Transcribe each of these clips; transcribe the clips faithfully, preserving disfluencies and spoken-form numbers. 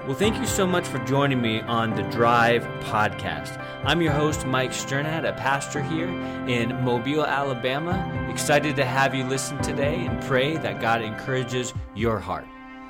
Well, thank you so much for joining me on the Drive podcast. I'm your host, Mike Sternad, a pastor here in Mobile, Alabama. Excited to have you listen today and pray that God encourages your heart.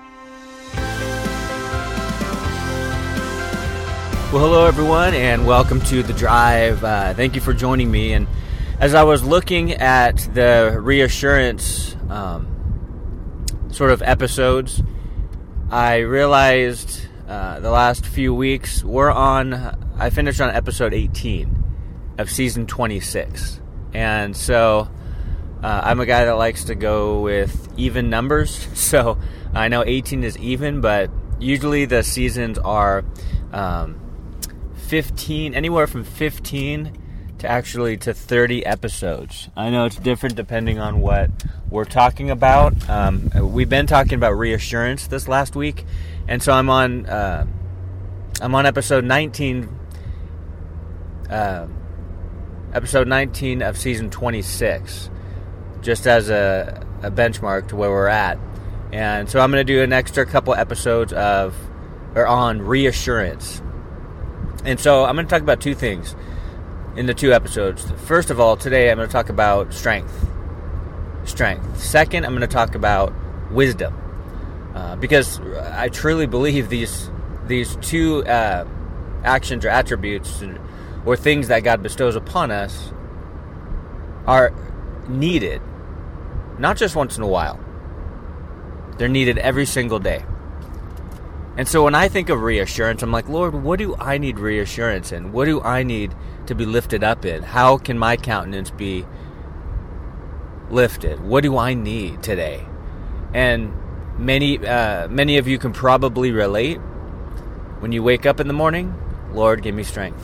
Well, hello, everyone, and welcome to the Drive. Uh, thank you for joining me. And as I was looking at the reassurance um, sort of episodes, I realized uh, the last few weeks we're on, I finished on episode eighteen of season twenty-six. And so uh, I'm a guy that likes to go with even numbers. So I know eighteen is even, but usually the seasons are um, fifteen, anywhere from fifteen to actually to thirty episodes. I know it's different depending on what we're talking about. Um, we've been talking about reassurance this last week, and so I'm on uh, I'm on episode nineteen, uh, episode nineteen of season twenty-six, just as a, a benchmark to where we're at. And so I'm going to do an extra couple episodes of or on reassurance. And so I'm going to talk about two things in the two episodes. First of all, today I'm going to talk about strength. Strength. Second, I'm going to talk about wisdom. Uh, because I truly believe these these two uh, actions or attributes or things that God bestows upon us are needed, not just once in a while. They're needed every single day. And so when I think of reassurance, I'm like, Lord, what do I need reassurance in? What do I need to be lifted up in? How can my countenance be lifted? What do I need today? And many, uh, many of you can probably relate. When you wake up in the morning, Lord, give me strength.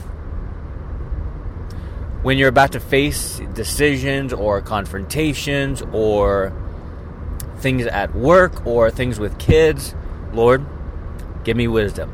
When you're about to face decisions or confrontations or things at work or things with kids, Lord, give me wisdom.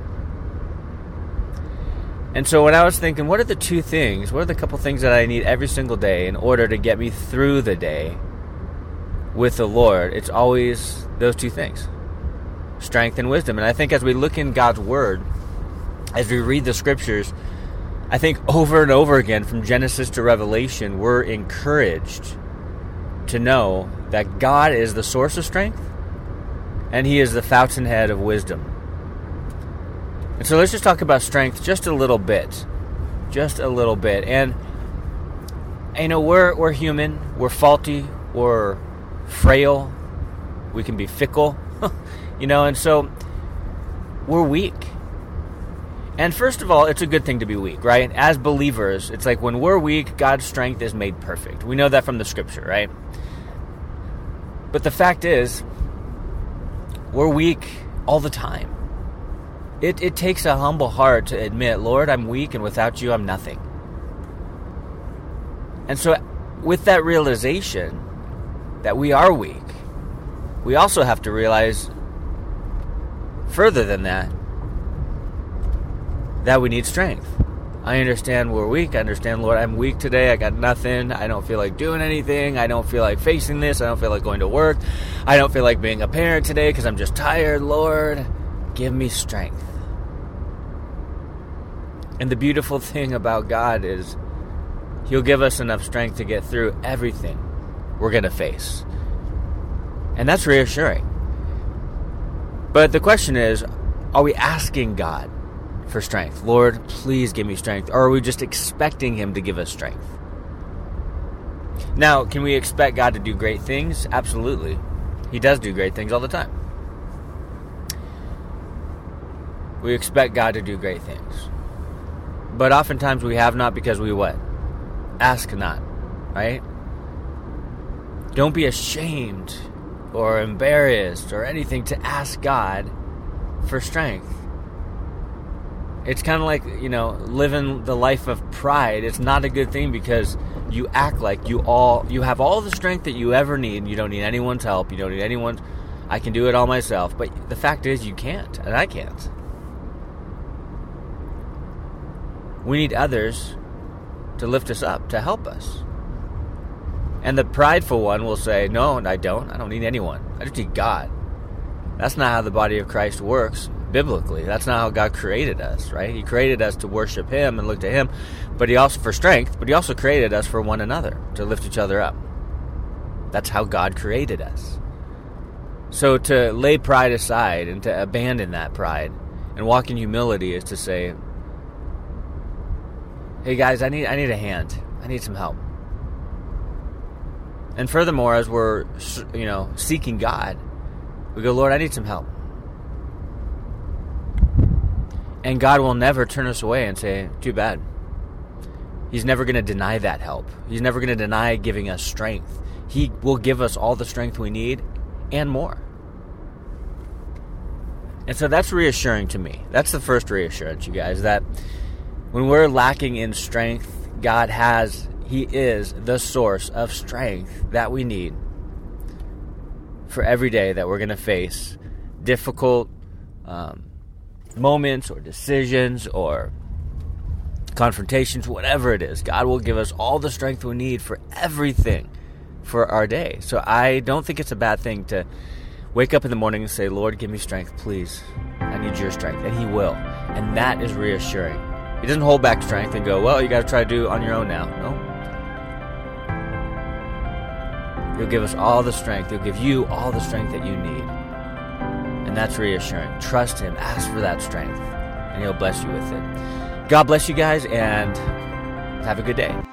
And so when I was thinking, what are the two things, what are the couple things that I need every single day in order to get me through the day with the Lord, it's always those two things, strength and wisdom. And I think as we look in God's Word, as we read the Scriptures, I think over and over again from Genesis to Revelation, we're encouraged to know that God is the source of strength and He is the fountainhead of wisdom. And so let's just talk about strength just a little bit. Just a little bit. And, you know, we're we're human. We're faulty. We're frail. We can be fickle. you know, and so we're weak. And first of all, it's a good thing to be weak, right? As believers, it's like when we're weak, God's strength is made perfect. We know that from the Scripture, right? But the fact is, we're weak all the time. It it takes a humble heart to admit, Lord, I'm weak, and without you, I'm nothing. And so with that realization that we are weak, we also have to realize further than that, that we need strength. I understand we're weak. I understand, Lord, I'm weak today. I got nothing. I don't feel like doing anything. I don't feel like facing this. I don't feel like going to work. I don't feel like being a parent today because I'm just tired. Lord, give me strength. And the beautiful thing about God is He'll give us enough strength to get through everything we're going to face. And that's reassuring. But the question is, are we asking God for strength? Lord, please give me strength. Or are we just expecting Him to give us strength? Now, can we expect God to do great things? Absolutely. He does do great things all the time. We expect God to do great things. But oftentimes we have not because we what? Ask not, right? Don't be ashamed or embarrassed or anything to ask God for strength. It's kind of like, you know, living the life of pride. It's not a good thing because you act like you all you have all the strength that you ever need. You don't need anyone's help. You don't need anyone's, I can do it all myself. But the fact is you can't, and I can't. We need others to lift us up, to help us. And the prideful one will say, no, I don't. I don't need anyone. I just need God. That's not how the body of Christ works. biblically. That's not how God created us, right? He created us to worship Him and look to Him, but He also for strength, but He also created us for one another, to lift each other up. That's how God created us. So to lay pride aside and to abandon that pride and walk in humility is to say, hey guys, I need I need a hand. I need some help. And furthermore, as we're, you know, seeking God, we go, Lord, I need some help. And God will never turn us away and say, too bad. He's never going to deny that help. He's never going to deny giving us strength. He will give us all the strength we need and more. And so that's reassuring to me. That's the first reassurance, you guys, that when we're lacking in strength, God has, He is the source of strength that we need for every day that we're going to face difficult um, moments or decisions or confrontations, whatever it is. God will give us all the strength we need for everything for our day. So I don't think it's a bad thing to wake up in the morning and say, Lord, give me strength, please. I need your strength. And He will. And that is reassuring. He doesn't hold back strength and go, well, you got to try to do it on your own now. No. He'll give us all the strength. He'll give you all the strength that you need. And that's reassuring. Trust Him. Ask for that strength. And He'll bless you with it. God bless you guys, and have a good day.